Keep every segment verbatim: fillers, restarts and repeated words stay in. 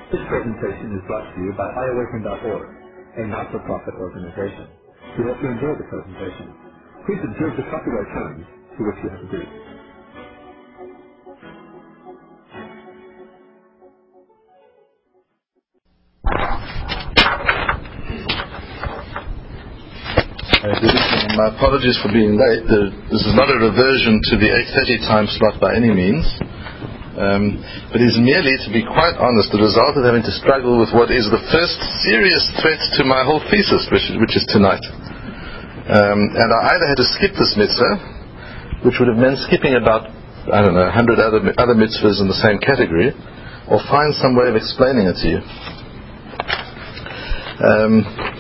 This presentation is brought to you by i awaken dot org, a not-for-profit organization. We hope you enjoy the presentation. Please observe the copyright terms to which you have agreed. Uh, good evening. My apologies for being late. The, this is not a reversion to the eight thirty time slot by any means. Um, but is merely, to be quite honest, the result of having to struggle with what is the first serious threat to my whole thesis, which, which is tonight. Um, and I either had to skip this mitzvah, which would have meant skipping about, I don't know, a hundred other, other mitzvahs in the same category, or find some way of explaining it to you. Um,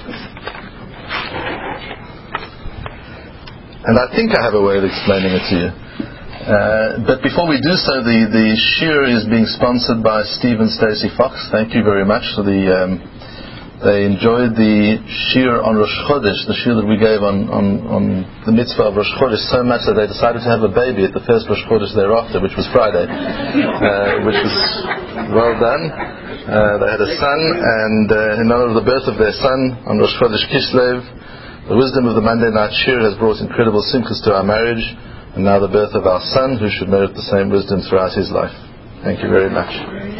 and I think I have a way of explaining it to you. Uh, but before we do so, the, the shiur is being sponsored by Steve and Stacey Fox. Thank you very much for the. Um, they enjoyed the shiur on Rosh Chodesh, the shiur that we gave on, on, on the mitzvah of Rosh Chodesh, so much that they decided to have a baby at the first Rosh Chodesh thereafter, which was Friday, uh, which was well done. Uh, they had a son, and uh, in honor of the birth of their son on Rosh Chodesh Kislev, the wisdom of the Monday night shiur has brought incredible simchas to our marriage. And now the birth of our son, who should merit the same wisdom throughout his life. Thank you very much.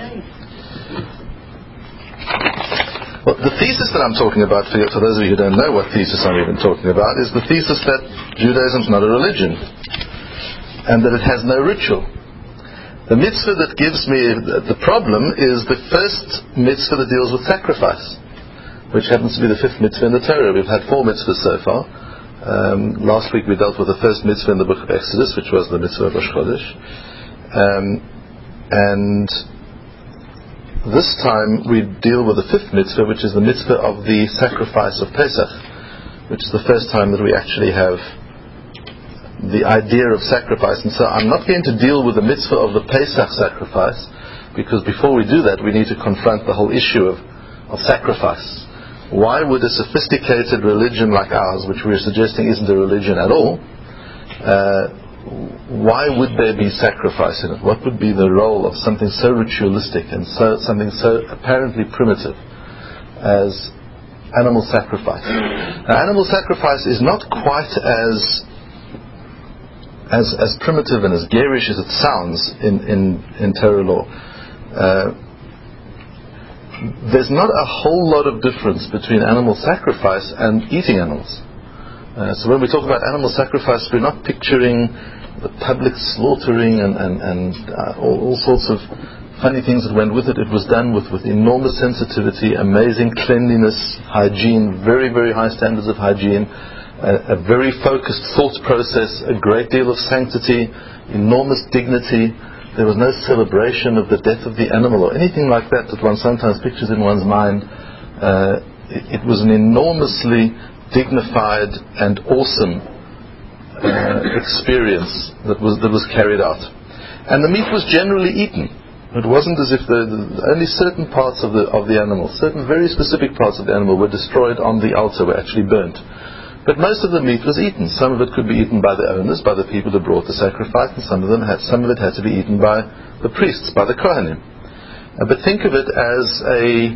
Well, the thesis that I'm talking about, for, for those of you who don't know what thesis I'm even talking about, is the thesis that Judaism is not a religion, and that it has no ritual. The mitzvah that gives me the problem is the first mitzvah that deals with sacrifice, which happens to be the fifth mitzvah in the Torah. We've had four mitzvahs so far. Um, last week we dealt with the first mitzvah in the book of Exodus, which was the mitzvah of Rosh Chodesh. Um, and this time we deal with the fifth mitzvah, which is the mitzvah of the sacrifice of Pesach, which is the first time that we actually have the idea of sacrifice. And so I'm not going to deal with the mitzvah of the Pesach sacrifice, because before we do that we need to confront the whole issue of, of sacrifice. Why would a sophisticated religion like ours, which we're suggesting isn't a religion at all, uh, why would there be sacrifice in it? What would be the role of something so ritualistic and so something so apparently primitive as animal sacrifice? Now, animal sacrifice is not quite as as as primitive and as garish as it sounds in in, in Torah law. Uh, There's not a whole lot of difference between animal sacrifice and eating animals. Uh, so when we talk about animal sacrifice, we're not picturing the public slaughtering and, and, and uh, all, all sorts of funny things that went with it. It was done with, with enormous sensitivity, amazing cleanliness, hygiene, very, very high standards of hygiene, a, a very focused thought process, a great deal of sanctity, enormous dignity. There was no celebration of the death of the animal or anything like that that one sometimes pictures in one's mind. Uh, it, it was an enormously dignified and awesome uh, experience that was that was carried out. And the meat was generally eaten. It wasn't as if the, the, only certain parts of the of the animal, certain very specific parts of the animal were destroyed on the altar, were actually burnt. But most of the meat was eaten. Some of it could be eaten by the owners, by the people who brought the sacrifice, and some of them had, some of it had to be eaten by the priests, by the Kohanim. Uh, but think of it as a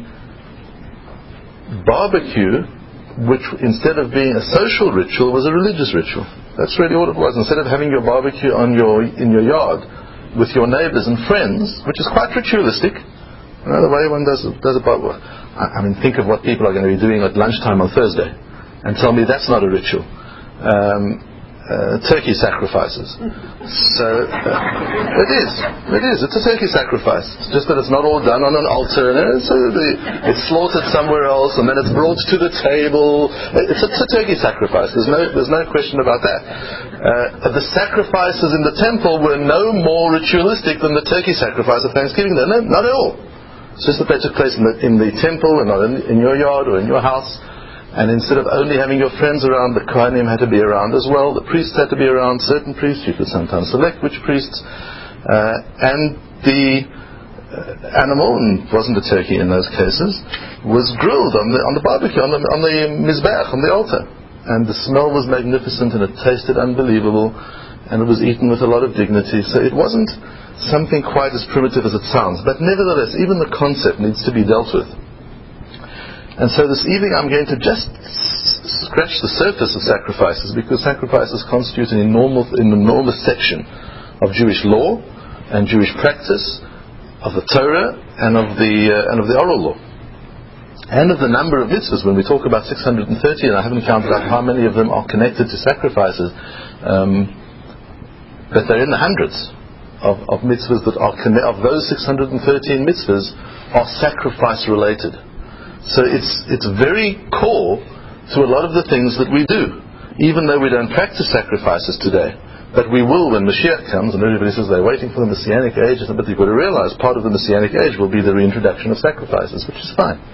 barbecue, which instead of being a social ritual, was a religious ritual. That's really all it was. Instead of having your barbecue on your in your yard with your neighbors and friends, which is quite ritualistic, you know, the way one does does a barbecue. I, I mean, think of what people are going to be doing at lunchtime on Thursday. And tell me that's not a ritual. Um, uh, turkey sacrifices. So uh, it is. It is. It's a turkey sacrifice. It's just that it's not all done on an altar. And it's, uh, it's slaughtered somewhere else, and then it's brought to the table. It's a, it's a turkey sacrifice. There's no. There's no question about that. Uh, the sacrifices in the temple were no more ritualistic than the turkey sacrifice of Thanksgiving. No, not at all. It's just that they took place in the, in the temple and not in, in your yard or in your house. And instead of only having your friends around, the Kohanim had to be around as well. The priests had to be around. Certain priests, you could sometimes select which priests. Uh, and the uh, animal, and it wasn't a turkey in those cases, was grilled on the on the barbecue, on the on the mizbeach, on the altar. And the smell was magnificent, and it tasted unbelievable, and it was eaten with a lot of dignity. So it wasn't something quite as primitive as it sounds. But nevertheless, even the concept needs to be dealt with. And so this evening I'm going to just scratch the surface of sacrifices, because sacrifices constitute an enormous, an enormous section of Jewish law and Jewish practice, of the Torah and of the uh, and of the oral law, and of the number of mitzvahs. When we talk about six hundred thirty, and I haven't counted out how many of them are connected to sacrifices, um, but they're in the hundreds of, of mitzvahs that are conne- of those six hundred thirteen mitzvahs are sacrifice related. So it's it's very core to a lot of the things that we do, even though we don't practice sacrifices today. But we will when Mashiach comes, and everybody says they're waiting for the Messianic age. But you've got to realize part of the Messianic age will be the reintroduction of sacrifices, which is fine.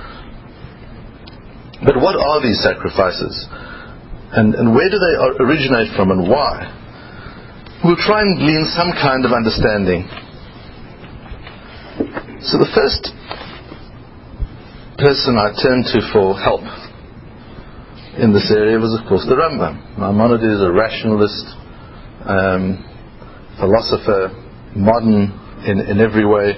But what are these sacrifices? And, and where do they originate from, and why? We'll try and glean some kind of understanding. So the first person I turned to for help in this area was, of course, the Rambam. Maimonides is a rationalist, um, philosopher, modern in, in every way.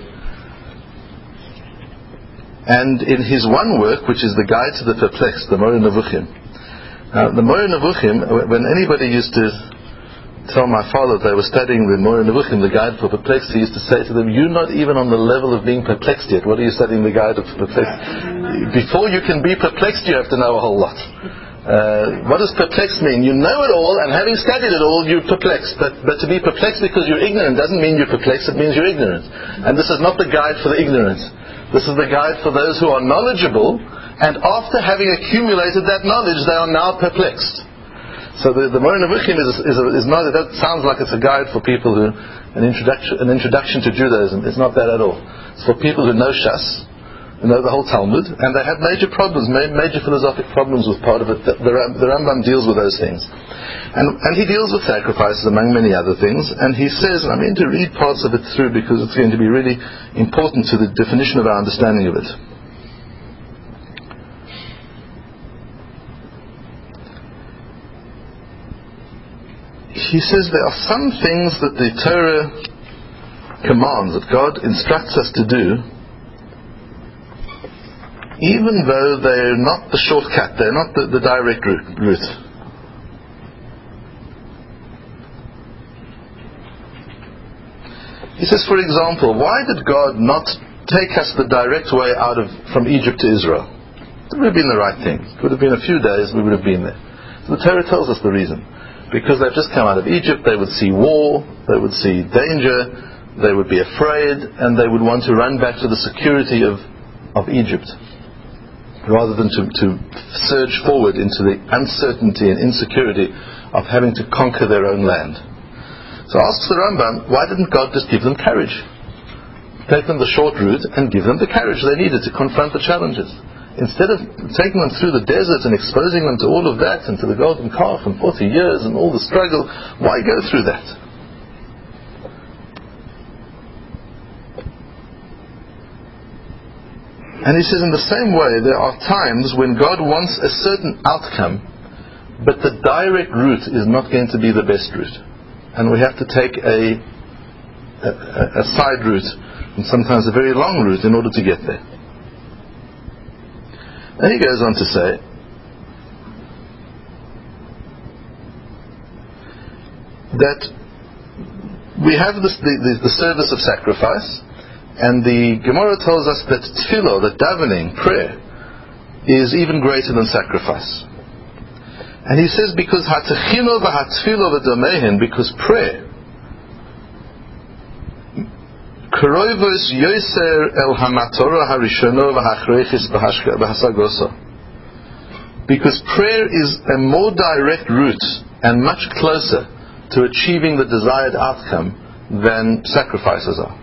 And in his one work, which is the Guide to the Perplexed, the Moreh Nevuchim. Now, the Moreh Nevuchim, when anybody used to tell my father that they were studying the Moreh Nevuchim, the Guide for Perplexed, he used to say to them, "You're not even on the level of being perplexed yet. What are you studying the Guide of Perplexed? Before you can be perplexed, you have to know a whole lot." Uh, what does perplexed mean? You know it all, and having studied it all, you're perplexed. But, but to be perplexed because you're ignorant doesn't mean you're perplexed, it means you're ignorant. And this is not the guide for the ignorant. This is the guide for those who are knowledgeable, and after having accumulated that knowledge, they are now perplexed. So the, the Moreh Nevuchim is, is, is not, that sounds like it's a guide for people who, an introduction, an introduction to Judaism. It's not that at all. It's for people who know Shas, who know the whole Talmud, and they have major problems, major philosophic problems with part of it. The, the, the Rambam deals with those things. And, and he deals with sacrifices among many other things, and he says, and I'm going to read parts of it through because it's going to be really important to the definition of our understanding of it. He says there are some things that the Torah commands, that God instructs us to do, even though they're not the shortcut, they're not the, the direct route. He says, for example, why did God not take us the direct way out of from Egypt to Israel? It would have been the right thing. It would have been a few days, we would have been there. So the Torah tells us the reason. Because they've just come out of Egypt, they would see war, they would see danger, they would be afraid, and they would want to run back to the security of, of Egypt, rather than to, to surge forward into the uncertainty and insecurity of having to conquer their own land. So asks the Rambam, why didn't God just give them courage? Take them the short route and give them the courage they needed to confront the challenges. Instead of taking them through the desert and exposing them to all of that and to the golden calf and forty years and all the struggle, why go through that? And he says, in the same way, there are times when God wants a certain outcome, but the direct route is not going to be the best route. And we have to take a, a, a side route, and sometimes a very long route, in order to get there. And he goes on to say that we have this, the, the, the service of sacrifice, and the Gemara tells us that tefillah, that davening, prayer, is even greater than sacrifice. And he says because hatechino v'hatfilo v'domehen, because prayer, Kroivos yoser el hamatorah harishono v'hachrechis b'hasagoso. Because prayer is a more direct route and much closer to achieving the desired outcome than sacrifices are.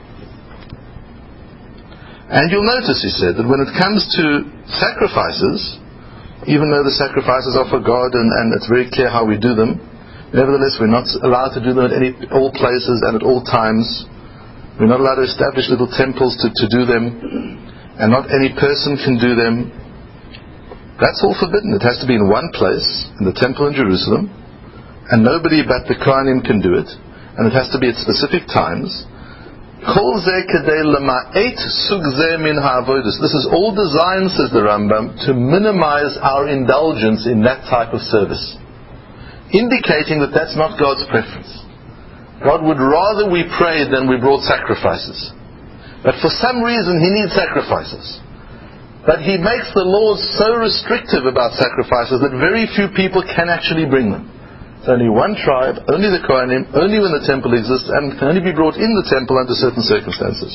And you'll notice, he said, that when it comes to sacrifices, even though the sacrifices are for God and, and it's very clear how we do them, nevertheless we're not allowed to do them at any all places and at all times. We're not allowed to establish little temples to, to do them, and not any person can do them. That's all forbidden. It has to be in one place, in the temple in Jerusalem, and nobody but the Kohanim can do it, and it has to be at specific times, This is all designed, says the Rambam, to minimize our indulgence in that type of service, indicating that that's not God's preference. God would rather we prayed than we brought sacrifices. But for some reason He needs sacrifices. But He makes the laws so restrictive about sacrifices that very few people can actually bring them. It's only one tribe, only the Kohanim, only when the temple exists, and can only be brought in the temple under certain circumstances.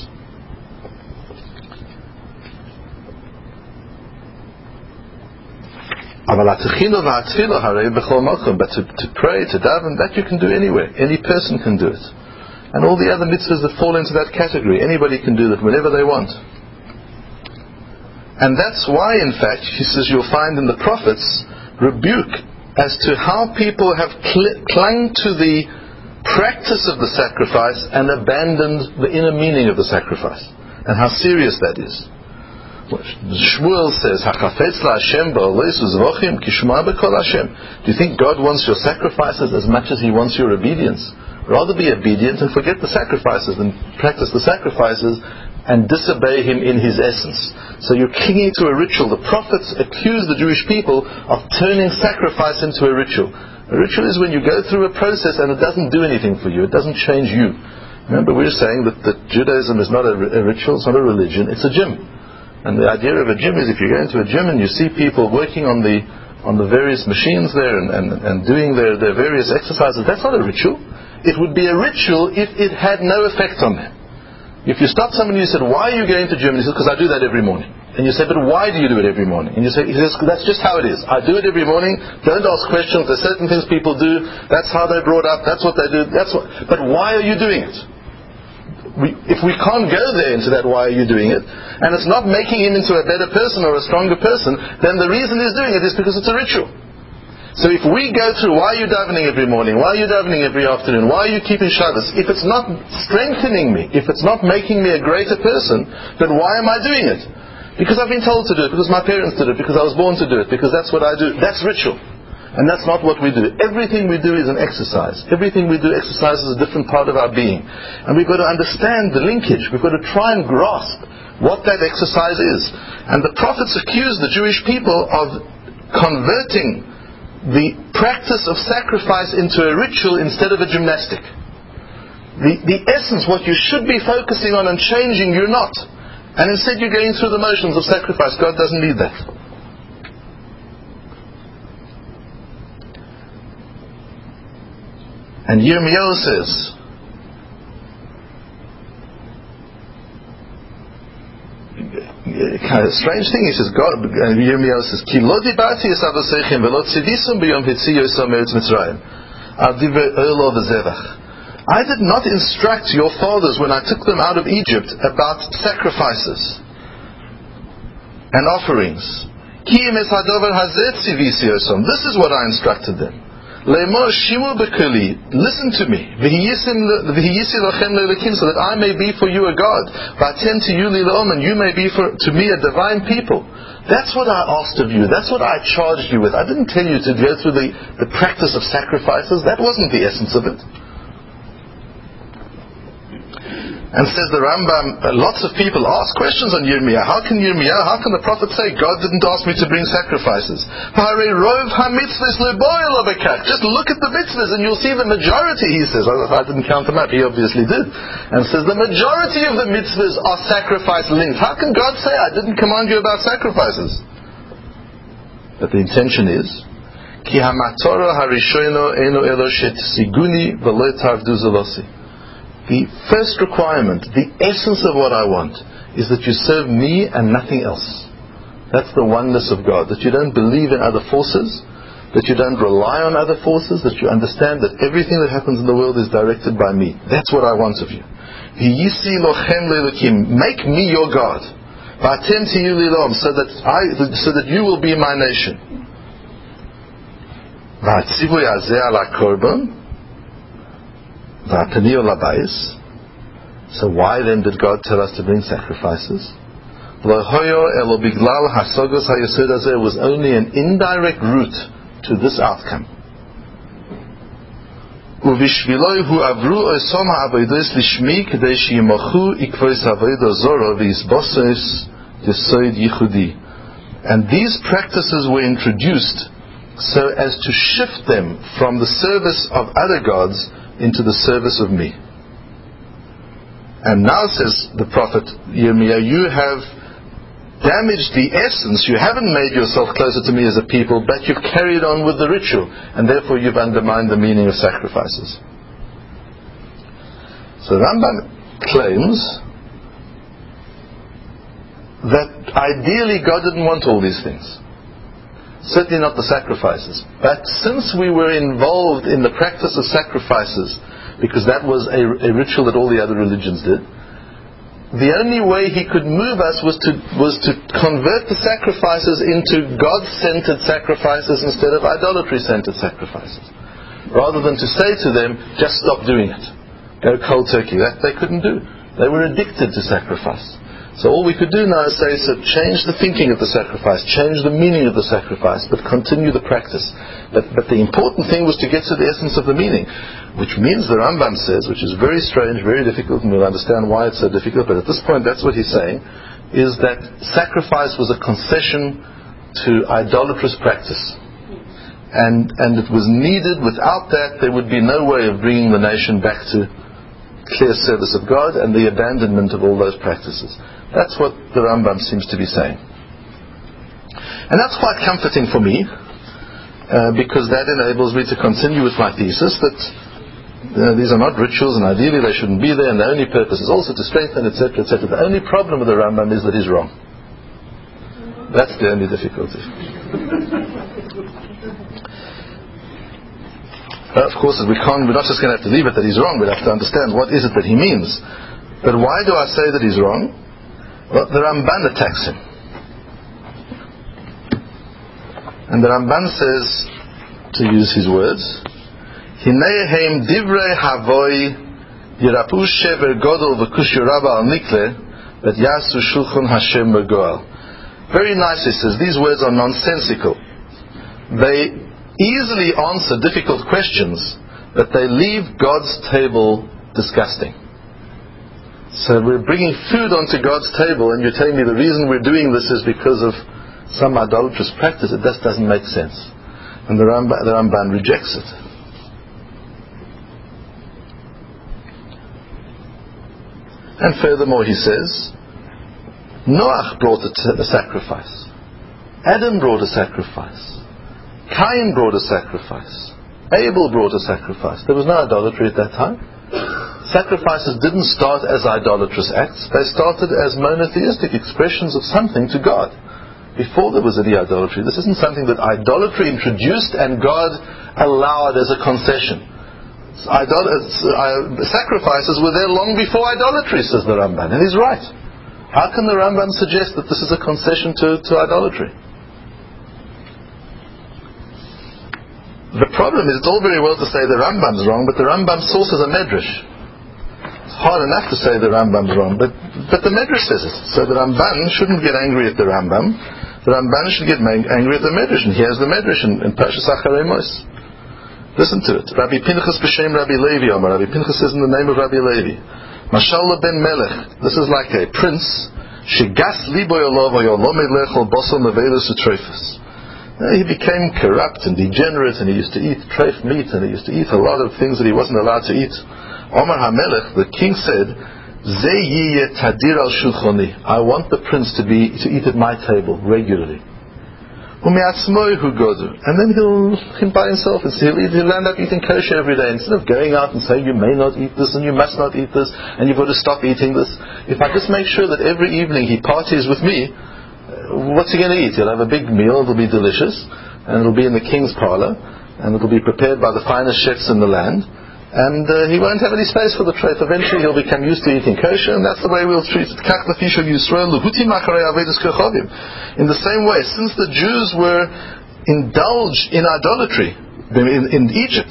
But to, to pray, to daven, that you can do anywhere. Any person can do it. And all the other mitzvahs that fall into that category, anybody can do that whenever they want. And that's why, in fact, he says, you'll find in the prophets rebuke as to how people have cl- clung to the practice of the sacrifice and abandoned the inner meaning of the sacrifice, and how serious that is. Shmuel says, "Hachafetz laHashem ba'oleisu zvochim kishma b'kol Hashem." Do you think God wants your sacrifices as much as He wants your obedience? Rather be obedient and forget the sacrifices than practice the sacrifices and disobey Him in His essence. So you're clinging to a ritual. The prophets accuse the Jewish people of turning sacrifice into a ritual. A ritual is when you go through a process and it doesn't do anything for you. It doesn't change you. Remember, we were saying that, that Judaism is not a, a ritual, it's not a religion, it's a gym. And the idea of a gym is if you go into a gym and you see people working on the on the various machines there and, and, and doing their, their various exercises, that's not a ritual. It would be a ritual if it had no effect on them. If you stopped somebody and you said, "Why are you going to gym?" And he says, "Because I do that every morning." And you say, "But why do you do it every morning?" And you say, he says, "That's just how it is. I do it every morning. Don't ask questions. There's certain things people do. That's how they're brought up. That's what they do. That's what. But why are you doing it?" We, if we can't go there into that, why are you doing it? And it's not making him into a better person or a stronger person, then the reason he's doing it is because it's a ritual. So if we go through, why are you davening every morning? Why are you davening every afternoon? Why are you keeping Shabbos? If it's not strengthening me, if it's not making me a greater person, then why am I doing it? Because I've been told to do it, because my parents did it, because I was born to do it, because that's what I do. That's ritual. And that's not what we do. Everything we do is an exercise. Everything we do exercises a different part of our being. And we've got to understand the linkage. We've got to try and grasp what that exercise is. And the prophets accuse the Jewish people of converting the practice of sacrifice into a ritual instead of a gymnastic. The, the essence, what you should be focusing on and changing, you're not. And instead you're going through the motions of sacrifice. God doesn't need that. And Yirmiyahu says, kind of strange thing, he says, God, and Yirmiyahu says, Ki lo dibarti es avosechem velo tzivisum b'yom hitziyo yisrael me'eretz Mitzrayim al divrei oilo v'zevach. I did not instruct your fathers when I took them out of Egypt about sacrifices and offerings. Ki im es hadover hazeh tzivisi yosom. This is what I instructed them. Le'mor shimu b'keli, listen to me, v'hiyisi lochem le'elekim, so that I may be for you a God, v'atem tiyuli le'om, and you may be for, to me a divine people. That's what I asked of you. That's what I charged you with. I didn't tell you to go through the, the practice of sacrifices. That wasn't the essence of it. And says the Rambam, lots of people ask questions on Yirmiyah. How can Yirmiyah, how can the prophet say, God didn't ask me to bring sacrifices? Just look at the mitzvahs and you'll see the majority, he says. I didn't count them up, he obviously did. And says the majority of the mitzvahs are sacrifice linked. How can God say, I didn't command you about sacrifices? But the intention is, Ki hamatorah harishono eno elo shetziguni v'lo tarvdu zelosi. The first requirement, the essence of what I want, is that you serve me and nothing else. That's the oneness of God. That you don't believe in other forces, that you don't rely on other forces, that you understand that everything that happens in the world is directed by me. That's what I want of you. Make me your God. So that I, so that you will be my nation. So why then did God tell us to bring sacrifices? It was only an indirect route to this outcome. ובשבילוי hu avru osom ha'avodos lishmi kedei sheyimachu ikvos avodah zora v'yisbosos yesod yichudi. And these practices were introduced so as to shift them from the service of other gods into the service of me. And now, says the prophet Yirmiyahu, you have damaged the essence. You haven't made yourself closer to me as a people, but you've carried on with the ritual, and therefore you've undermined the meaning of sacrifices. So Rambam claims that ideally God didn't want all these things. Certainly not the sacrifices. But since we were involved in the practice of sacrifices, because that was a, a ritual that all the other religions did, the only way he could move us was to was to convert the sacrifices into God-centered sacrifices instead of idolatry-centered sacrifices. Rather than to say to them, just stop doing it. Go cold turkey. That they couldn't do. They were addicted to sacrifice. So all we could do now is say, so change the thinking of the sacrifice, change the meaning of the sacrifice, but continue the practice. But, but the important thing was to get to the essence of the meaning, which means the Rambam says, which is very strange, very difficult, and we'll understand why it's so difficult, but at this point that's what he's saying, is that sacrifice was a concession to idolatrous practice. And, and it was needed. Without that, there would be no way of bringing the nation back to clear service of God and the abandonment of all those practices. That's what the Rambam seems to be saying. And that's quite comforting for me, uh, because that enables me to continue with my thesis that uh, these are not rituals and ideally they shouldn't be there, and the only purpose is also to strengthen, et cetera, et cetera. The only problem with the Rambam is that he's wrong. That's the only difficulty. Uh, of course, we can't, we're not just going to have to leave it that he's wrong, we'll have to understand what is it that he means. But why do I say that he's wrong? Well, the Ramban attacks him. And the Ramban says, to use his words, Hinehem divrei havoi yirapu shever godol v'kushu rabba al nikle but yasu shulchon Hashem begoel. Very nicely says, these words are nonsensical. They easily answer difficult questions, but they leave God's table disgusting. So we're bringing food onto God's table, and you're telling me the reason we're doing this is because of some idolatrous practice. It just doesn't make sense. And the Ramban, the Ramban rejects it. And furthermore, he says, Noach brought a, t- a sacrifice. Adam brought a sacrifice. Cain brought a sacrifice. Abel brought a sacrifice. There was no idolatry at that time. Sacrifices didn't start as idolatrous acts. They started as monotheistic expressions of something to God before there was any idolatry. This isn't something that idolatry introduced and God allowed as a concession. Idol- uh, sacrifices were there long before idolatry, says the Ramban, and he's right. How can the Ramban suggest that this is a concession to, to idolatry? The problem is, it's all very well to say the Rambam's wrong, but the Rambam's source is a medrash. It's hard enough to say the Rambam's wrong, but, but the medrash says it. So the Ramban shouldn't get angry at the Rambam. The Ramban should get angry at the medrash, and here's the medrash in, in Parshas Acharei Mos. Listen to it. Rabbi Pinchas b'shem Rabbi Levi Omer. Rabbi Pinchas says in the name of Rabbi Levi, Mashallah ben Melech. This is like a prince. Shegas libo yolov yolomed lechol bosel mevelus utrefus. He became corrupt and degenerate, and he used to eat treif meat, and he used to eat a lot of things that he wasn't allowed to eat. Omar HaMelech, the king, said, Ze yiyeh tadir al shulchoni. I want the prince to be to eat at my table regularly. And then he'll, him by himself, he'll, eat, he'll end up eating kosher every day instead of going out and saying you may not eat this and you must not eat this and you've got to stop eating this. If I just make sure that every evening he parties with me, what's he going to eat? He'll have a big meal, it'll be delicious, and it'll be in the king's parlor, and it'll be prepared by the finest chefs in the land, and uh, he won't have any space for the treif. Eventually he'll become used to eating kosher, and that's the way we'll treat it. In the same way, since the Jews were indulged in idolatry in, in Egypt,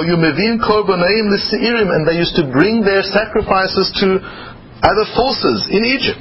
and they used to bring their sacrifices to other forces in Egypt.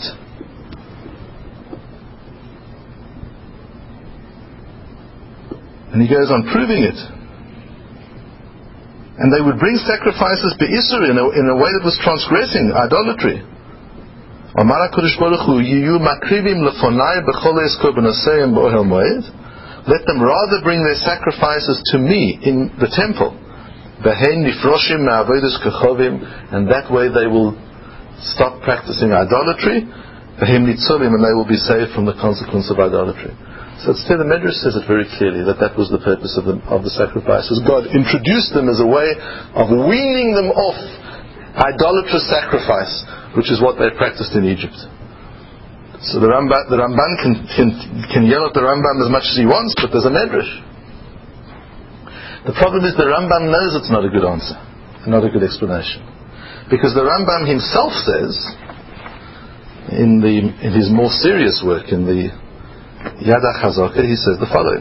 And he goes on proving it. And they would bring sacrifices be'isur in a, in a way that was transgressing idolatry. Amar HaKadosh Baruch Hu, Yiyu makrivim lefonai b'chol esko b'noseim b'ohel moed. Let them rather bring their sacrifices to me in the temple. V'hein nifroshim me'avodas kechovim, and that way they will stop practicing idolatry. V'hein nitzolim, and they will be saved from the consequence of idolatry. So it's clear, the Medrash says it very clearly that that was the purpose of the, of the sacrifices. God introduced them as a way of weaning them off idolatrous sacrifice, which is what they practiced in Egypt. So the Ramban, the Ramban can, can, can yell at the Rambam as much as he wants, but there's a Medrash. The problem is the Rambam knows it's not a good answer, not a good explanation. Because the Rambam himself says, in, the, in his more serious work, in the Yad HaChazaka, he says the following: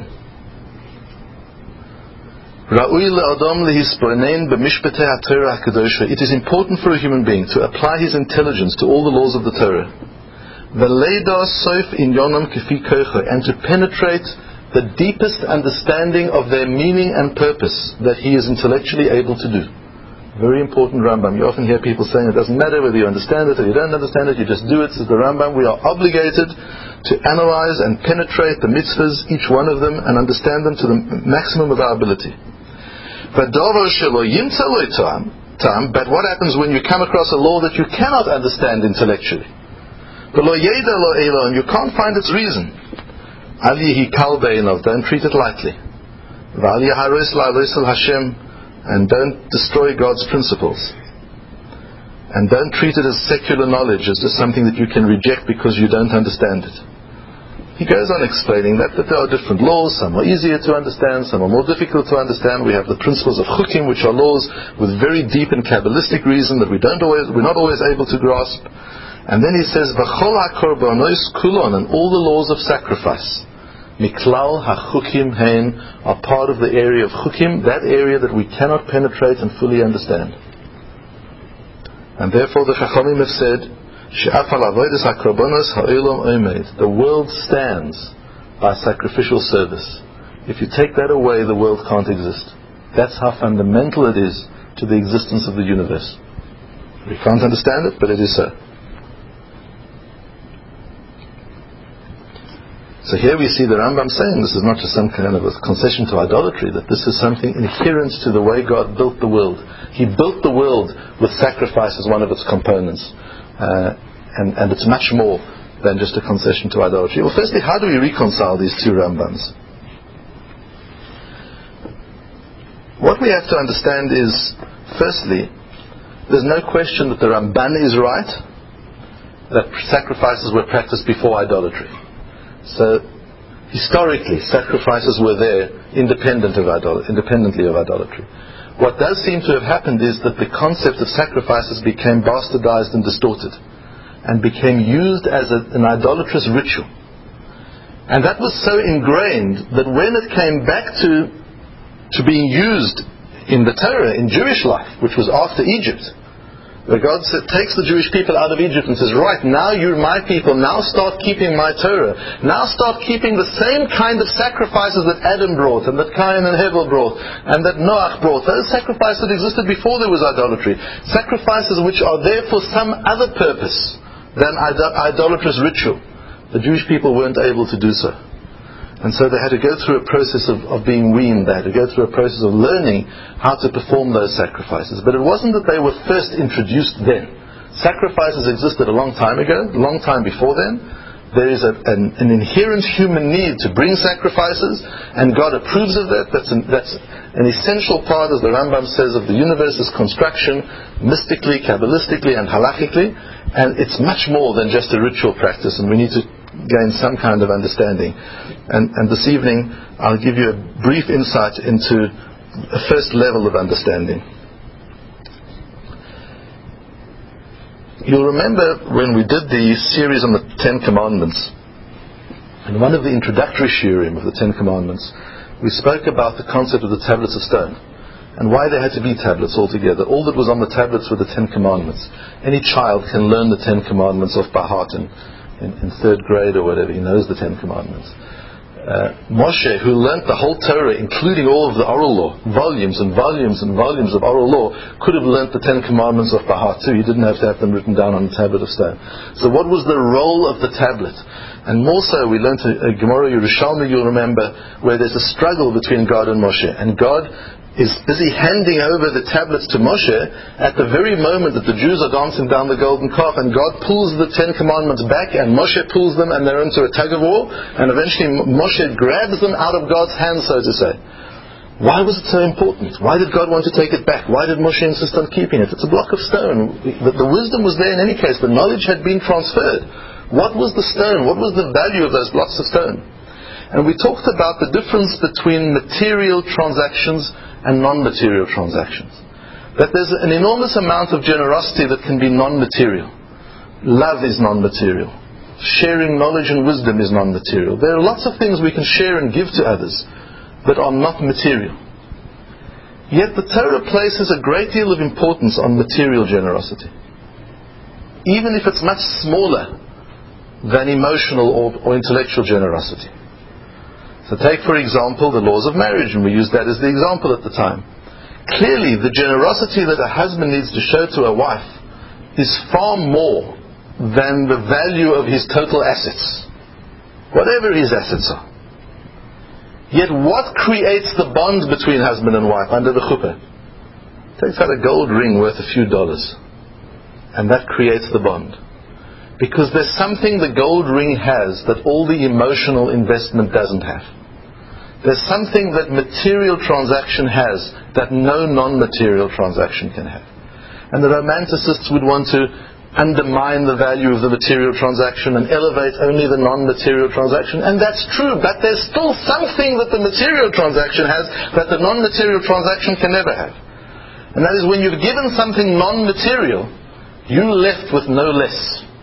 it is important for a human being to apply his intelligence to all the laws of the Torah, and to penetrate the deepest understanding of their meaning and purpose that he is intellectually able to do. Very important Rambam. You often hear people saying it doesn't matter whether you understand it or you don't understand it, you just do it. Says the Rambam, we are obligated to analyze and penetrate the mitzvahs, each one of them, and understand them to the maximum of our ability. But what happens when you come across a law that you cannot understand intellectually? And you can't find its reason. Don't treat it lightly. And don't destroy God's principles. And don't treat it as secular knowledge, as just something that you can reject because you don't understand it. He goes on explaining that, that there are different laws. Some are easier to understand, some are more difficult to understand. We have the principles of chukim, which are laws with very deep and Kabbalistic reason that we don't always, we're not always able to grasp. And then he says, V'chol ha'korbanos kulon, and all the laws of sacrifice, Miklal ha-chukim hein, are part of the area of chukim, that area that we cannot penetrate and fully understand. And therefore the Chachamim have said, She'af al avodas ha-korbanos ha'olam omed, the world stands by sacrificial service. If you take that away, the world can't exist. That's how fundamental it is to the existence of the universe. We can't understand it, but it is so. So here we see the Rambam saying this is not just some kind of a concession to idolatry, that this is something inherent to the way God built the world. He built the world with sacrifice as one of its components. Uh, and, and it's much more than just a concession to idolatry. Well, firstly, how do we reconcile these two Rambams? What we have to understand is, firstly, there's no question that the Ramban is right, that sacrifices were practiced before idolatry. So, historically, sacrifices were there independent of idol- independently of idolatry. What does seem to have happened is that the concept of sacrifices became bastardized and distorted, and became used as a, an idolatrous ritual. And that was so ingrained that when it came back to, to being used in the Torah, in Jewish life, which was after Egypt, where God takes the Jewish people out of Egypt and says, right, now you're my people, now start keeping my Torah. Now start keeping the same kind of sacrifices that Adam brought, and that Cain and Hevel brought, and that Noach brought. Those sacrifices that existed before there was idolatry. Sacrifices which are there for some other purpose than idol- idolatrous ritual. The Jewish people weren't able to do so. And so they had to go through a process of, of being weaned. They had to go through a process of learning how to perform those sacrifices. But it wasn't that they were first introduced then. Sacrifices existed a long time ago, a long time before then. There is a, an, an inherent human need to bring sacrifices, and God approves of that. That's an, that's an essential part, as the Rambam says, of the universe's construction, mystically, Kabbalistically, and halachically. And it's much more than just a ritual practice, and we need to gain some kind of understanding. And, and this evening I'll give you a brief insight into a first level of understanding. You'll remember when we did the series on the Ten Commandments, in one of the introductory shiurim of the Ten Commandments, we spoke about the concept of the tablets of stone and why there had to be tablets altogether. All that was on the tablets were the Ten Commandments. Any child can learn the Ten Commandments off by heart, and In, in third grade or whatever, he knows the Ten Commandments. Uh, Moshe, who learnt the whole Torah, including all of the oral law, volumes and volumes and volumes of oral law, could have learnt the Ten Commandments of Bahar too. He didn't have to have them written down on a tablet of stone. So what was the role of the tablet? And more so, we learnt a, a Gemara Yerushalmi, you'll remember, where there's a struggle between God and Moshe. And God is busy handing over the tablets to Moshe at the very moment that the Jews are dancing down the golden calf, and God pulls the Ten Commandments back, and Moshe pulls them, and they're into a tug of war, and eventually Moshe grabs them out of God's hands, so to say. Why was it so important? Why did God want to take it back? Why did Moshe insist on keeping it? It's a block of stone. The, the wisdom was there in any case. The knowledge had been transferred. What was the stone? What was the value of those blocks of stone? And we talked about the difference between material transactions and non-material transactions. That there's an enormous amount of generosity that can be non-material. Love is non-material. Sharing knowledge and wisdom is non-material. There are lots of things we can share and give to others that are not material. Yet the Torah places a great deal of importance on material generosity, even if it's much smaller than emotional or, or intellectual generosity. So take, for example, the laws of marriage, and we used that as the example at the time. Clearly, the generosity that a husband needs to show to a wife is far more than the value of his total assets, whatever his assets are. Yet what creates the bond between husband and wife under the chuppah? Takes out a gold ring worth a few dollars, and that creates the bond. Because there's something the gold ring has that all the emotional investment doesn't have. There's something that material transaction has that no non-material transaction can have. And the romanticists would want to undermine the value of the material transaction and elevate only the non-material transaction. And that's true, but there's still something that the material transaction has that the non-material transaction can never have. And that is, when you've given something non-material, you're left with no less.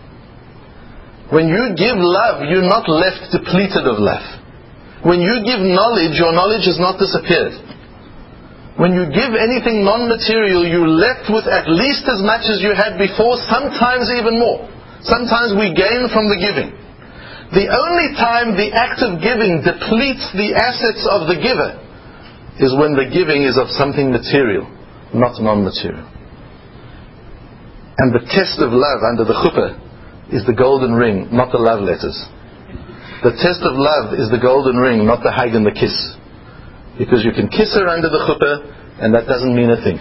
When you give love, you're not left depleted of love. When you give knowledge, your knowledge has not disappeared. When you give anything non-material, you're left with at least as much as you had before, sometimes even more. Sometimes we gain from the giving. The only time the act of giving depletes the assets of the giver is when the giving is of something material, not non-material. And the test of love under the chuppah is the golden ring, not the love letters. The test of love is the golden ring, not the hug and the kiss. Because you can kiss her under the chuppah, and that doesn't mean a thing.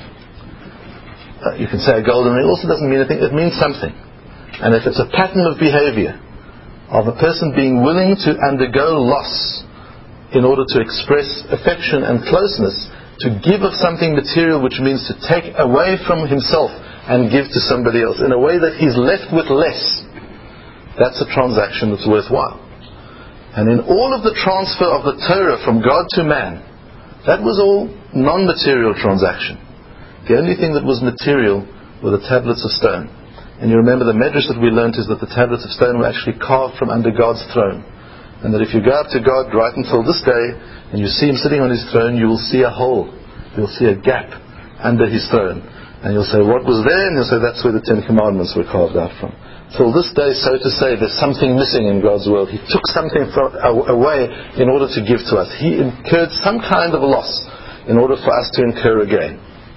Uh, you can say a golden ring also doesn't mean a thing. It means something. And if it's a pattern of behavior of a person being willing to undergo loss in order to express affection and closeness, to give of something material, which means to take away from himself and give to somebody else in a way that he's left with less, that's a transaction that's worthwhile. And in all of the transfer of the Torah from God to man, that was all non-material transaction. The only thing that was material were the tablets of stone. And you remember the medrash that we learnt is that the tablets of stone were actually carved from under God's throne. And that if you go up to God right until this day, and you see Him sitting on His throne, you will see a hole. You'll see a gap under His throne. And you'll say, what was there? And you'll say, that's where the Ten Commandments were carved out from. Till this day, so to say, there's something missing in God's world. He took something from, away in order to give to us. He incurred some kind of loss in order for us to incur a gain.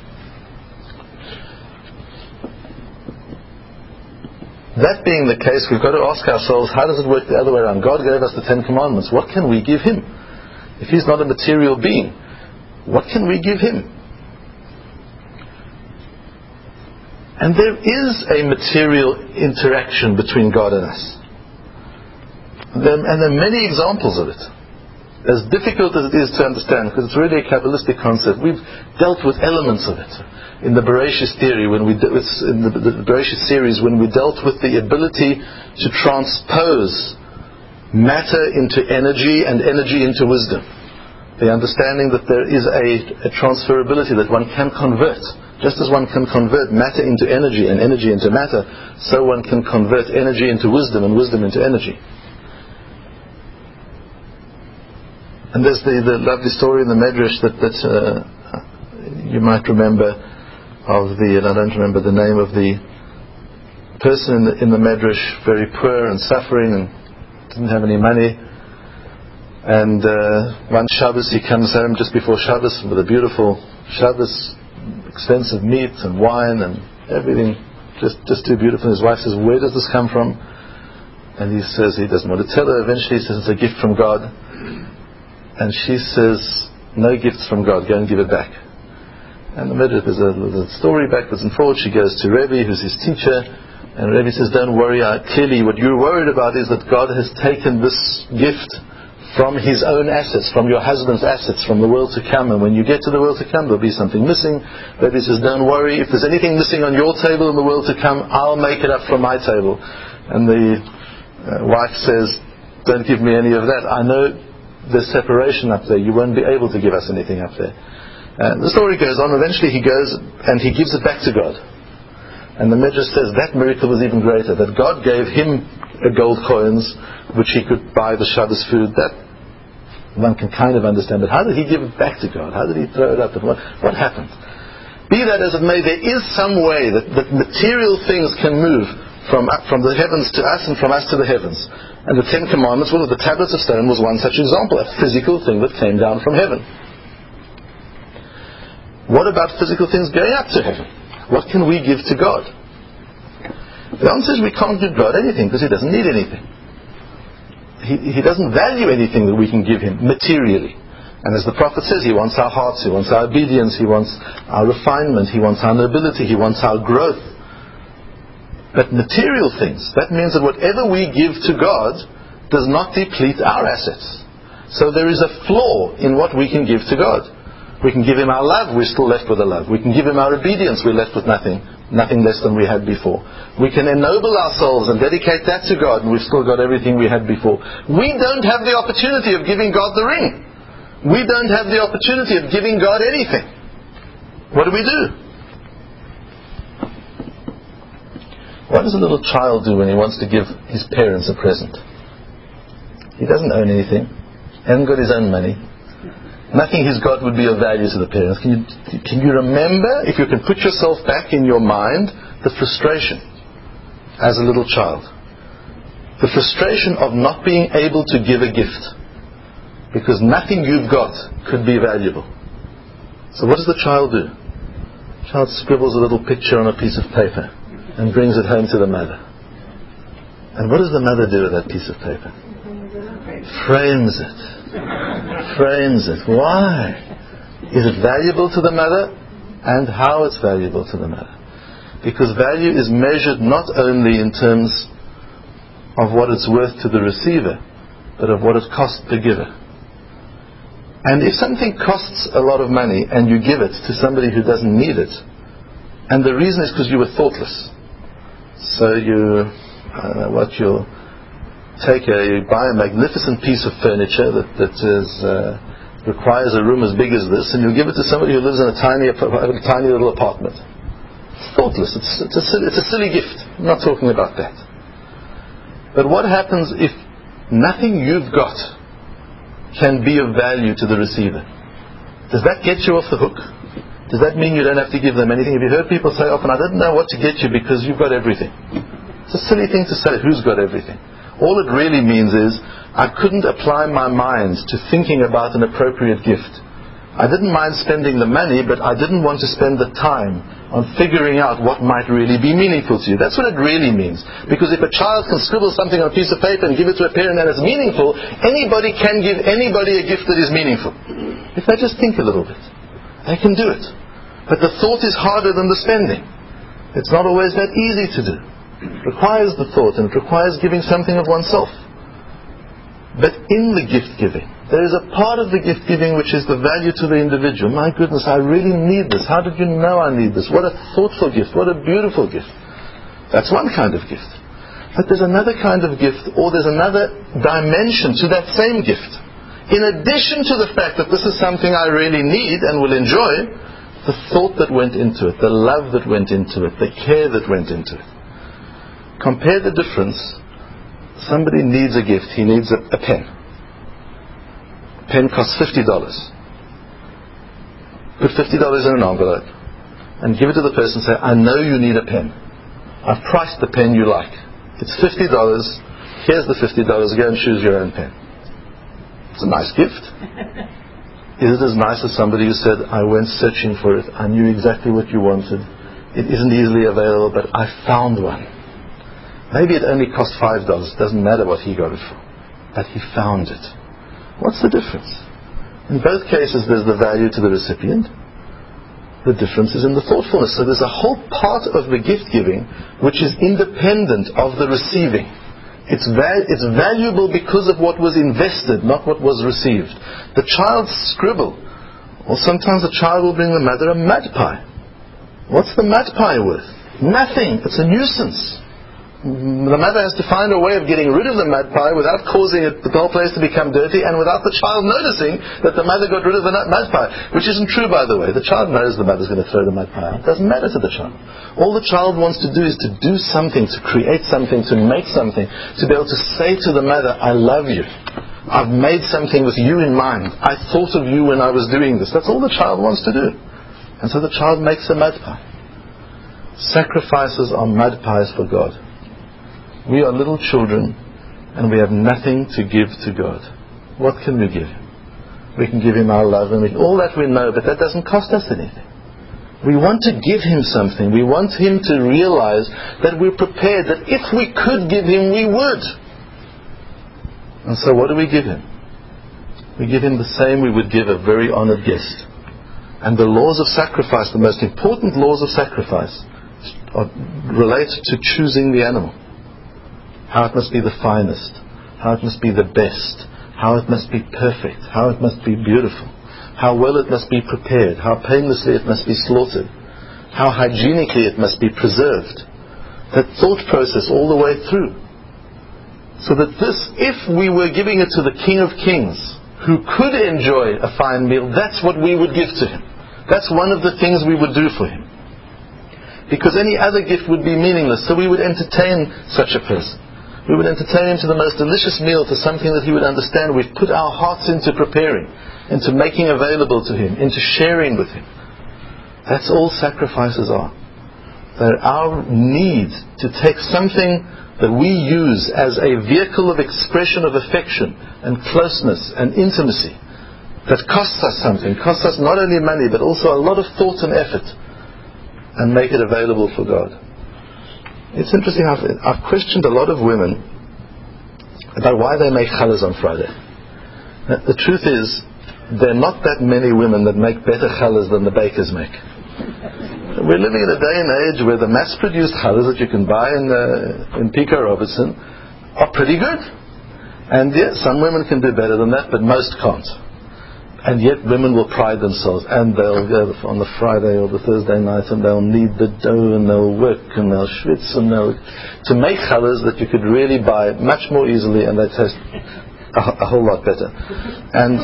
That being the case, we've got to ask ourselves, how does it work the other way around? God gave us the Ten Commandments. What can we give Him? If He's not a material being, what can we give Him? And there is a material interaction between God and us. There, and there are many examples of it. As difficult as it is to understand, because it's really a Kabbalistic concept, we've dealt with elements of it. In the Bereshit theory, when we de- in the, the Bereshit series, when we dealt with the ability to transpose matter into energy and energy into wisdom. The understanding that there is a, a transferability, that one can convert. Just as one can convert matter into energy and energy into matter, so one can convert energy into wisdom and wisdom into energy. And there's the, the lovely story in the Medrash that, that uh, you might remember of the, and I don't remember the name of the person in the, in the Medrash, very poor and suffering and didn't have any money. And uh, one Shabbos he comes home just before Shabbos with a beautiful Shabbos, expensive meat and wine and everything, just just too beautiful. His wife says, "Where does this come from?" And he says he doesn't want to tell her. Eventually he says, "It's a gift from God." And she says, "No gifts from God, go and give it back." And the Medrash, there's a, there's a story backwards and forwards. She goes to Rebbe, who's his teacher, and Rebbe says, "Don't worry, I, clearly what you're worried about is that God has taken this gift from His own assets, from your husband's assets, from the world to come, and when you get to the world to come, there'll be something missing." Rebbe says, "Don't worry, if there's anything missing on your table in the world to come, I'll make it up from my table." And the uh, wife says, "Don't give me any of that. I know there's separation up there. You won't be able to give us anything up there." And the story goes on. Eventually he goes and he gives it back to God. And the Medrash says that miracle was even greater, that God gave him a gold coins which he could buy the Shabbos food. That one can kind of understand. But how did he give it back to God? How did he throw it up? What, what happened? Be that as it may, there is some way that, that material things can move from, from the heavens to us and from us to the heavens. And the Ten Commandments, well, the tablets of stone was one such example, a physical thing that came down from heaven. What about physical things going up to heaven? What can we give to God? The answer is we can't give God anything because He doesn't need anything. He, he doesn't value anything that we can give Him materially. And as the Prophet says, He wants our hearts, He wants our obedience, He wants our refinement, He wants our nobility, He wants our growth. But material things, that means that whatever we give to God does not deplete our assets. So there is a flaw in what we can give to God. We can give Him our love, we're still left with a love. We can give Him our obedience, we're left with nothing, nothing less than we had before. We can ennoble ourselves and dedicate that to God, and we've still got everything we had before. We don't have the opportunity of giving God the ring. We don't have the opportunity of giving God anything. What do we do? What does a little child do when he wants to give his parents a present? He doesn't own anything. He hasn't got his own money. Nothing he's got would be of value to the parents. Can you, can you remember, if you can put yourself back in your mind, the frustration as a little child? The frustration of not being able to give a gift because nothing you've got could be valuable. So what does the child do? The child scribbles a little picture on a piece of paper and brings it home to the mother. And what does the mother do with that piece of paper? Frames it. Frames it. Why? Is it valuable to the mother? And how it's valuable to the mother? Because value is measured not only in terms of what it's worth to the receiver, but of what it costs the giver. And if something costs a lot of money and you give it to somebody who doesn't need it, and the reason is because you were thoughtless, so you, I don't know what, you'll take a, you buy a magnificent piece of furniture that, that is, uh, requires a room as big as this, and you give it to somebody who lives in a tiny, a tiny little apartment. It's thoughtless. It's, it's, a silly, it's a silly gift. I'm not talking about that. But what happens if nothing you've got can be of value to the receiver? Does that get you off the hook? Does that mean you don't have to give them anything? Have you heard people say often, I didn't know what to get you because you've got everything? It's a silly thing to say, who's got everything? All it really means is, I couldn't apply my mind to thinking about an appropriate gift. I didn't mind spending the money, but I didn't want to spend the time on figuring out what might really be meaningful to you. That's what it really means. Because if a child can scribble something on a piece of paper and give it to a parent and it's meaningful, anybody can give anybody a gift that is meaningful. If they just think a little bit, they can do it. But the thought is harder than the spending. It's not always that easy to do. It requires the thought, and it requires giving something of oneself. But in the gift giving, there is a part of the gift giving which is the value to the individual. My goodness, I really need this. How did you know I need this? What a thoughtful gift. What a beautiful gift. That's one kind of gift. But there's another kind of gift, or there's another dimension to that same gift. In addition to the fact that this is something I really need and will enjoy, the thought that went into it, the love that went into it, the care that went into it. Compare the difference. Somebody needs a gift. He needs a, a pen. A pen costs fifty dollars. Put fifty dollars in an envelope and give it to the person and say, I know you need a pen. I've priced the pen you like. It's fifty dollars. Here's the fifty dollars. Go and choose your own pen. It's a nice gift. Is it as nice as somebody who said, I went searching for it, I knew exactly what you wanted, it isn't easily available, but I found one. Maybe it only cost five dollars, it doesn't matter what he got it for, but he found it. What's the difference? In both cases there's the value to the recipient. The difference is in the thoughtfulness. So there's a whole part of the gift giving which is independent of the receiving. It's, val- it's valuable because of what was invested, not what was received. The child's scribble, or sometimes the child will bring the mother a mud pie. What's the mud pie worth? Nothing. It's a nuisance. The mother has to find a way of getting rid of the mud pie without causing it, the whole place to become dirty, and without the child noticing that the mother got rid of the mud pie. Which isn't true, by the way. The child knows the mother's going to throw the mud pie out. It doesn't matter to the child. All the child wants to do is to do something, to create something, to make something, to be able to say to the mother, I love you. I've made something with you in mind. I thought of you when I was doing this. That's all the child wants to do. And so the child makes a mud pie. Sacrifices are mud pies for God. We are little children and we have nothing to give to God. What can we give Him? We can give Him our love and we, all that we know, but that doesn't cost us anything. We want to give Him something. We want Him to realize that we're prepared, that if we could give Him, we would. And so what do we give Him? We give Him the same we would give a very honored guest. And the laws of sacrifice, the most important laws of sacrifice, are, relate to choosing the animal. How it must be the finest, how it must be the best, how it must be perfect, how it must be beautiful, how well it must be prepared, how painlessly it must be slaughtered, how hygienically it must be preserved. That thought process all the way through. So that this, if we were giving it to the King of Kings, who could enjoy a fine meal, that's what we would give to Him. That's one of the things we would do for Him. Because any other gift would be meaningless, so we would entertain such a person. We would entertain him to the most delicious meal, to something that he would understand. We've put our hearts into preparing, into making available to him, into sharing with him. That's all sacrifices are. They're our need to take something that we use as a vehicle of expression of affection and closeness and intimacy that costs us something, costs us not only money but also a lot of thought and effort, and make it available for God. It's interesting, I've, I've questioned a lot of women about why they make challahs on Friday. Now, the truth is, there are not that many women that make better challahs than the bakers make. We're living in a day and age where the mass-produced challahs that you can buy in, uh, in Pico Robertson are pretty good. And yes, some women can do better than that, but most can't. And yet women will pride themselves, and they'll go on the Friday or the Thursday night and they'll knead the dough and they'll work and they'll schwitz and they'll to make challahs that you could really buy much more easily, and they taste a, a whole lot better. And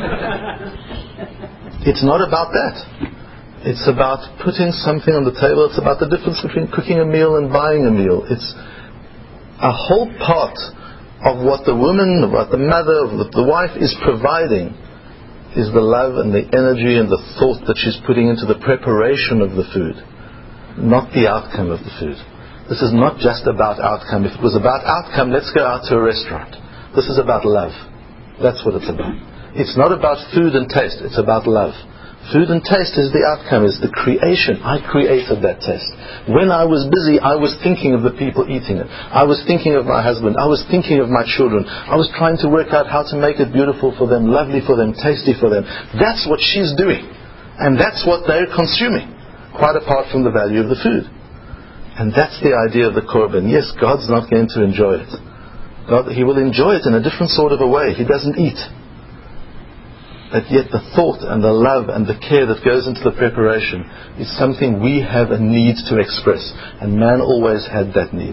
it's not about that. It's about putting something on the table. It's about the difference between cooking a meal and buying a meal. It's a whole part of what the woman, what the mother, what the wife is providing is the love and the energy and the thought that she's putting into the preparation of the food, not the outcome of the food. This is not just about outcome. If it was about outcome, let's go out to a restaurant. This is about love. That's what it's about. It's not about food and taste. It's about love. Food and taste is the outcome, is the creation. I created that taste. When I was busy, I was thinking of the people eating it. I was thinking of my husband. I was thinking of my children. I was trying to work out how to make it beautiful for them, lovely for them, tasty for them. That's what she's doing. And that's what they're consuming, quite apart from the value of the food. And that's the idea of the korban. Yes, God's not going to enjoy it. God, He will enjoy it in a different sort of a way. He doesn't eat. But yet the thought and the love and the care that goes into the preparation is something we have a need to express. And man always had that need.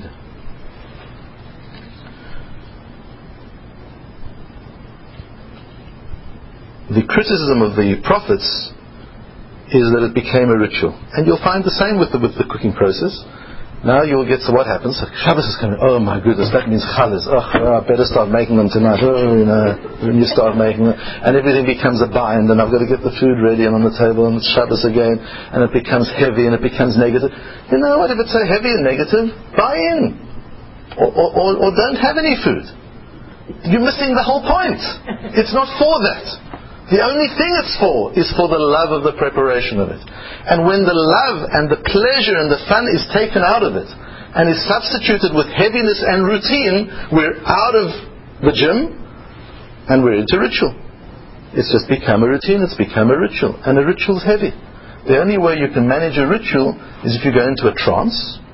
The criticism of the prophets is that it became a ritual. And you'll find the same with the, with the cooking process. Now you'll get to what happens. Shabbos is coming. Oh my goodness, that means challahs. Oh, oh, I better start making them tonight. Oh, you know, when you start making them, and everything becomes a bind, and I've got to get the food ready and on the table, and it's Shabbos again, and it becomes heavy and it becomes negative. You know what? If it's so heavy and negative, buy in, or, or, or, or don't have any food. you're missing the whole point. It's not for that. The only thing it's for is for the love of the preparation of it. And when the love and the pleasure and the fun is taken out of it and is substituted with heaviness and routine, we're out of the gym and we're into ritual. It's just become a routine, it's become a ritual. And a ritual's heavy. The only way you can manage a ritual is if you go into a trance,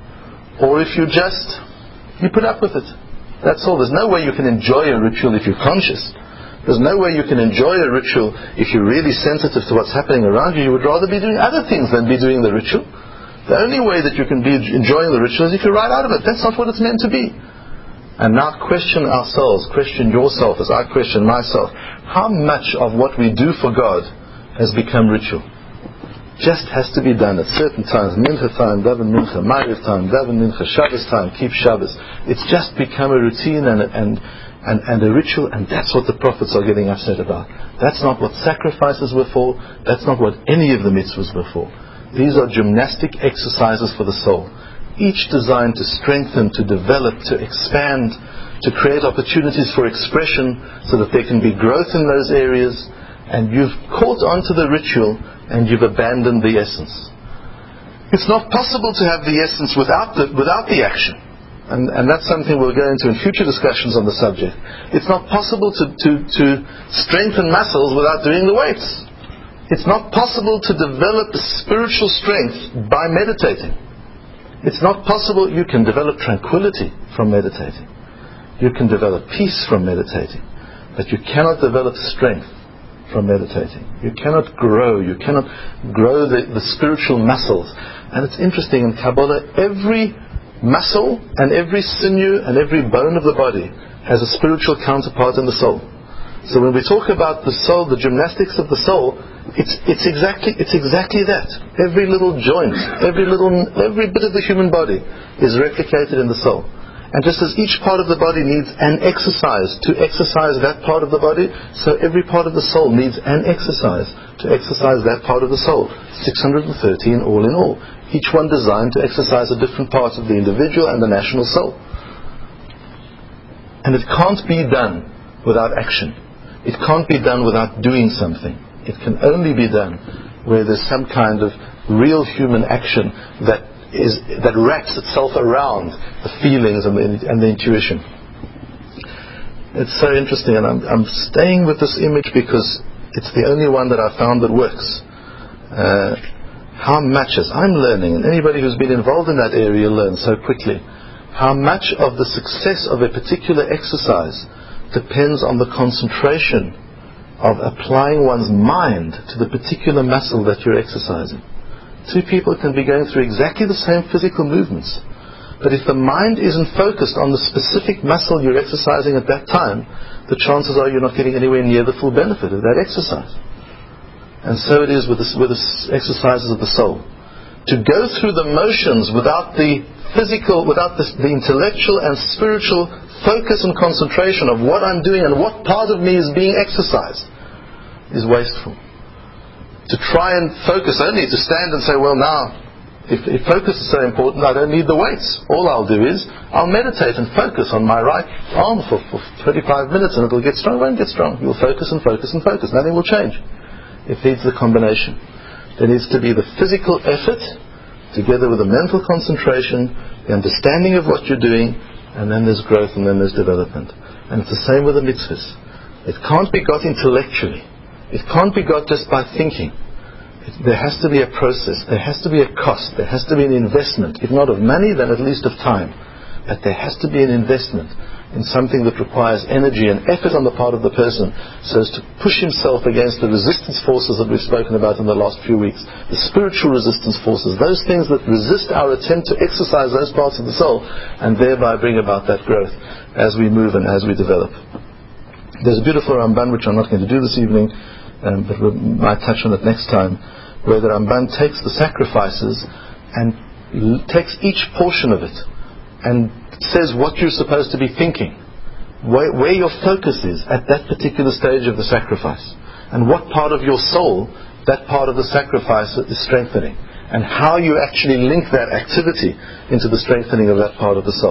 or if you just, you put up with it. That's all. There's no way you can enjoy a ritual if you're conscious. There's no way you can enjoy a ritual if you're really sensitive to what's happening around you. You would rather be doing other things than be doing the ritual. The only way that you can be enjoying the ritual is if you're right out of it. That's not what it's meant to be. And now question ourselves, question yourself as I question myself. How much of what we do for God has become ritual? Just has to be done at certain times. Mincha time, daven mincha, Ma'ariv time, daven mincha, Shabbos time, keep Shabbos. It's just become a routine and and and, and a ritual, and that's what the prophets are getting upset about. That's not what sacrifices were for. That's not what any of the mitzvahs were for. These are gymnastic exercises for the soul, each designed to strengthen, to develop, to expand, to create opportunities for expression so that there can be growth in those areas. And you've caught onto the ritual and you've abandoned the essence. It's not possible to have the essence without the, without the action. And, and that's something we'll go into in future discussions on the subject. It's not possible to, to, to strengthen muscles without doing the weights. It's not possible to develop spiritual strength by meditating. It's not possible. You can develop tranquility from meditating. You can develop peace from meditating. But you cannot develop strength from meditating. You cannot grow. You cannot grow the, the spiritual muscles. And it's interesting, in Kabbalah, every muscle and every sinew and every bone of the body has a spiritual counterpart in the soul. So when we talk about the soul, the gymnastics of the soul, it's it's exactly it's exactly that. Every little joint, every little every bit of the human body is replicated in the soul. And just as each part of the body needs an exercise to exercise that part of the body, so every part of the soul needs an exercise to exercise that part of the soul. six hundred thirteen all in all. Each one designed to exercise a different part of the individual and the national soul. And it can't be done without action. It can't be done without doing something. It can only be done where there's some kind of real human action that is that wraps itself around the feelings and the, and the intuition. It's so interesting, and I'm, I'm staying with this image because it's the only one that I found that works. Uh, how much, as I'm learning, and anybody who's been involved in that area learns so quickly, how much of the success of a particular exercise depends on the concentration of applying one's mind to the particular muscle that you're exercising. Two people can be going through exactly the same physical movements, but if the mind isn't focused on the specific muscle you're exercising at that time, the chances are you're not getting anywhere near the full benefit of that exercise. And so it is with, this, with the exercises of the soul. To go through the motions without the physical, without the, the intellectual and spiritual focus and concentration of what I'm doing and what part of me is being exercised is wasteful. To try and focus only, to stand and say, well now, if, if focus is so important, I don't need the weights. All I'll do is, I'll meditate and focus on my right arm for, for twenty-five minutes and it'll get strong. It won't get strong. You'll focus and focus and focus. Nothing will change. It needs the combination. There needs to be the physical effort together with the mental concentration, the understanding of what you're doing, and then there's growth and then there's development. And it's the same with the mitzvahs. It can't be got intellectually. It can't be got just by thinking. It, there has to be a process. There has to be a cost. There has to be an investment. If not of money, then at least of time. But there has to be an investment in something that requires energy and effort on the part of the person so as to push himself against the resistance forces that we've spoken about in the last few weeks. The spiritual resistance forces. Those things that resist our attempt to exercise those parts of the soul and thereby bring about that growth as we move and as we develop. There's a beautiful Ramban which I'm not going to do this evening, um, but we might touch on it next time, where the Ramban takes the sacrifices and l- takes each portion of it and says what you're supposed to be thinking, where, where your focus is at that particular stage of the sacrifice, and what part of your soul that part of the sacrifice is strengthening, and how you actually link that activity into the strengthening of that part of the soul.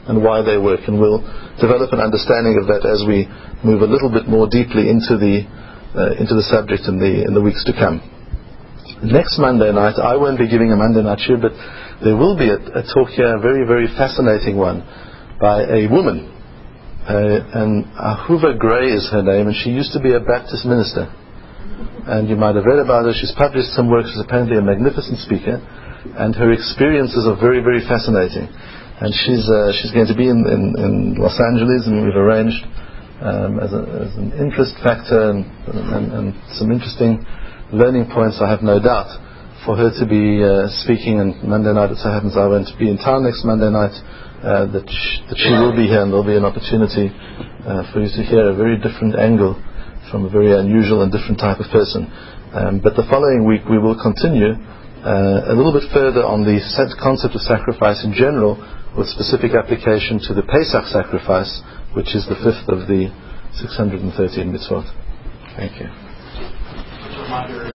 and why they work. And we'll develop an understanding of that as we move a little bit more deeply into the uh, into the subject in the in the weeks to come. Next Monday night, I won't be giving a Monday night shiur, but there will be a, a talk here, a very, very fascinating one, by a woman. Uh, and Ahuva Gray is her name, and she used to be a Baptist minister. And you might have read about her. She's published some works. She's apparently a magnificent speaker, and her experiences are very, very fascinating. And she's uh, she's going to be in, in, in Los Angeles, and we've arranged um, as, a, as an interest factor and, and, and some interesting learning points, I have no doubt, for her to be uh, speaking. And Monday night, it so happens I won't be in town next Monday night, uh, that, sh- that she will be here, and there'll be an opportunity uh, for you to hear a very different angle from a very unusual and different type of person. Um, but the following week we will continue uh, a little bit further on the concept of sacrifice in general, with specific application to the Pesach sacrifice, which is the fifth of the six hundred thirteen mitzvot. Thank you.